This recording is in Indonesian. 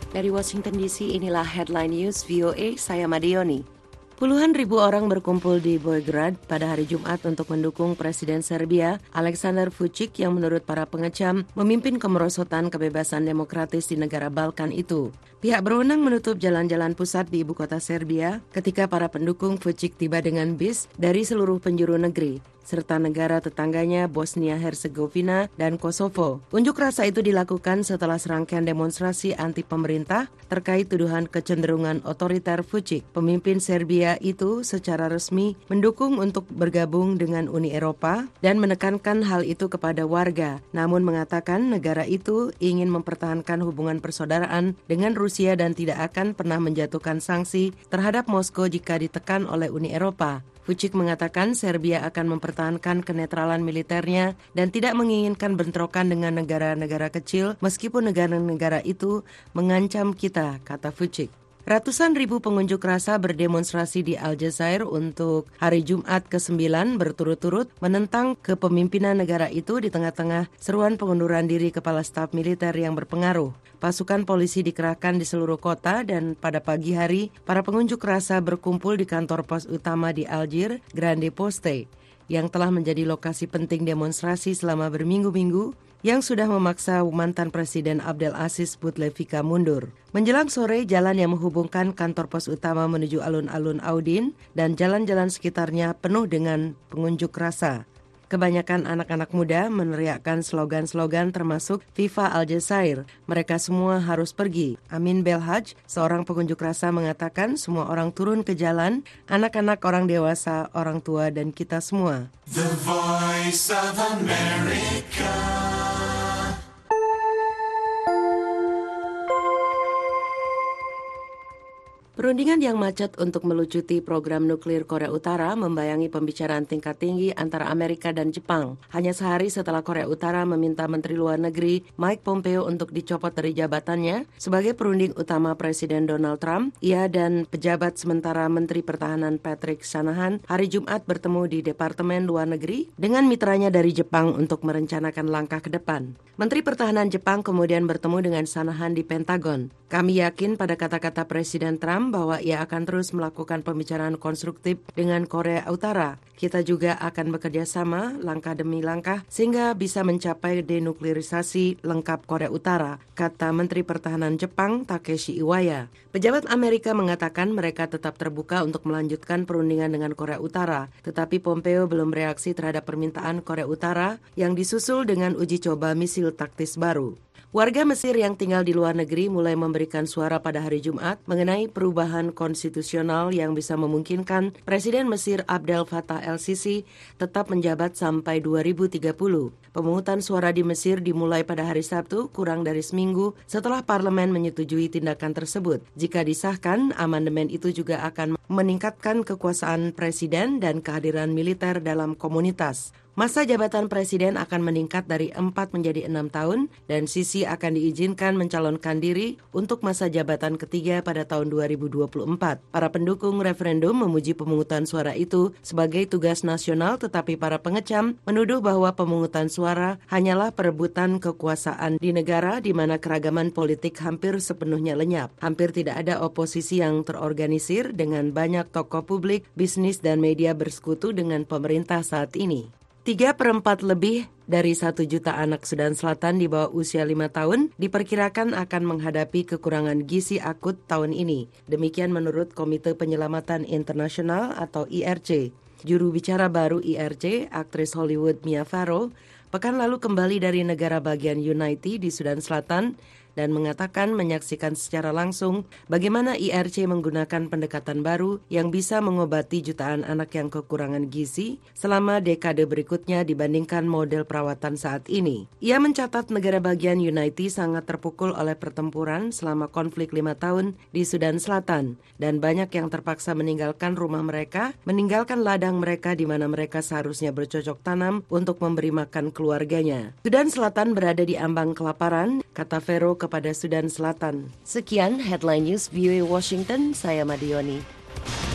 Dari Washington DC, inilah Headline News VOA, saya Madioni. Puluhan ribu orang berkumpul di Beograd pada hari Jumat untuk mendukung Presiden Serbia, Aleksandar Vučić yang menurut para pengecam memimpin kemerosotan kebebasan demokratis di negara Balkan itu. Pihak berwenang menutup jalan-jalan pusat di ibu kota Serbia ketika para pendukung Vučić tiba dengan bis dari seluruh penjuru negeri, serta negara tetangganya Bosnia-Herzegovina dan Kosovo. Unjuk rasa itu dilakukan setelah serangkaian demonstrasi anti pemerintah terkait tuduhan kecenderungan otoriter Vučić. Pemimpin Serbia itu secara resmi mendukung untuk bergabung dengan Uni Eropa dan menekankan hal itu kepada warga, namun mengatakan negara itu ingin mempertahankan hubungan persaudaraan dengan Rusia dan tidak akan pernah menjatuhkan sanksi terhadap Moskow jika ditekan oleh Uni Eropa. Vučić mengatakan Serbia akan mempertahankan kenetralan militernya dan tidak menginginkan bentrokan dengan negara-negara kecil meskipun negara-negara itu mengancam kita, kata Vučić. Ratusan ribu pengunjuk rasa berdemonstrasi di Aljazair untuk hari Jumat ke-9 berturut-turut menentang kepemimpinan negara itu di tengah-tengah seruan pengunduran diri kepala staf militer yang berpengaruh. Pasukan polisi dikerahkan di seluruh kota dan pada pagi hari para pengunjuk rasa berkumpul di kantor pos utama di Algier, Grande Poste, yang telah menjadi lokasi penting demonstrasi selama berminggu-minggu yang sudah memaksa mantan Presiden Abdel Aziz Bouteflika mundur. Menjelang sore, jalan yang menghubungkan kantor pos utama menuju alun-alun Audin dan jalan-jalan sekitarnya penuh dengan pengunjuk rasa. Kebanyakan anak-anak muda meneriakkan slogan-slogan termasuk Viva Aljazair, mereka semua harus pergi. Amin Belhaj, seorang pengunjuk rasa mengatakan semua orang turun ke jalan, anak-anak, orang dewasa, orang tua, dan kita semua. The Voice of America. Perundingan yang macet untuk melucuti program nuklir Korea Utara membayangi pembicaraan tingkat tinggi antara Amerika dan Jepang. Hanya sehari setelah Korea Utara meminta Menteri Luar Negeri Mike Pompeo untuk dicopot dari jabatannya sebagai perunding utama Presiden Donald Trump, ia dan pejabat sementara Menteri Pertahanan Patrick Shanahan hari Jumat bertemu di Departemen Luar Negeri dengan mitranya dari Jepang untuk merencanakan langkah ke depan. Menteri Pertahanan Jepang kemudian bertemu dengan Shanahan di Pentagon. Kami yakin pada kata-kata Presiden Trump bahwa ia akan terus melakukan pembicaraan konstruktif dengan Korea Utara. Kita juga akan bekerja sama langkah demi langkah sehingga bisa mencapai denuklirisasi lengkap Korea Utara, kata Menteri Pertahanan Jepang Takeshi Iwaya. Pejabat Amerika mengatakan mereka tetap terbuka untuk melanjutkan perundingan dengan Korea Utara, tetapi Pompeo belum bereaksi terhadap permintaan Korea Utara yang disusul dengan uji coba misil taktis baru. Warga Mesir yang tinggal di luar negeri mulai memberikan suara pada hari Jumat mengenai perubahan konstitusional yang bisa memungkinkan Presiden Mesir Abdel Fattah el-Sisi tetap menjabat sampai 2030. Pemungutan suara di Mesir dimulai pada hari Sabtu, kurang dari seminggu setelah parlemen menyetujui tindakan tersebut. Jika disahkan, amandemen itu juga akan meningkatkan kekuasaan presiden dan kehadiran militer dalam komunitas. Masa jabatan presiden akan meningkat dari 4 menjadi 6 tahun dan Sisi akan diizinkan mencalonkan diri untuk masa jabatan ketiga pada tahun 2024. Para pendukung referendum memuji pemungutan suara itu sebagai tugas nasional, tetapi para pengecam menuduh bahwa pemungutan suara hanyalah perebutan kekuasaan di negara di mana keragaman politik hampir sepenuhnya lenyap. Hampir tidak ada oposisi yang terorganisir dengan banyak tokoh publik, bisnis dan media bersekutu dengan pemerintah saat ini. 3/4 lebih dari 1 juta anak Sudan Selatan di bawah usia 5 tahun diperkirakan akan menghadapi kekurangan gizi akut tahun ini. Demikian menurut Komite Penyelamatan Internasional atau IRC. Juru bicara baru IRC, aktris Hollywood Mia Farrow, pekan lalu kembali dari negara bagian Unity di Sudan Selatan dan mengatakan menyaksikan secara langsung bagaimana IRC menggunakan pendekatan baru yang bisa mengobati jutaan anak yang kekurangan gizi selama dekade berikutnya dibandingkan model perawatan saat ini. Ia mencatat negara bagian Unity sangat terpukul oleh pertempuran selama konflik 5 tahun di Sudan Selatan dan banyak yang terpaksa meninggalkan rumah mereka, meninggalkan ladang mereka di mana mereka seharusnya bercocok tanam untuk memberi makan keluarganya. Sudan Selatan berada di ambang kelaparan, kata Farrow kepada Sudan Selatan. Sekian Headline News VOA Washington, saya Madioni.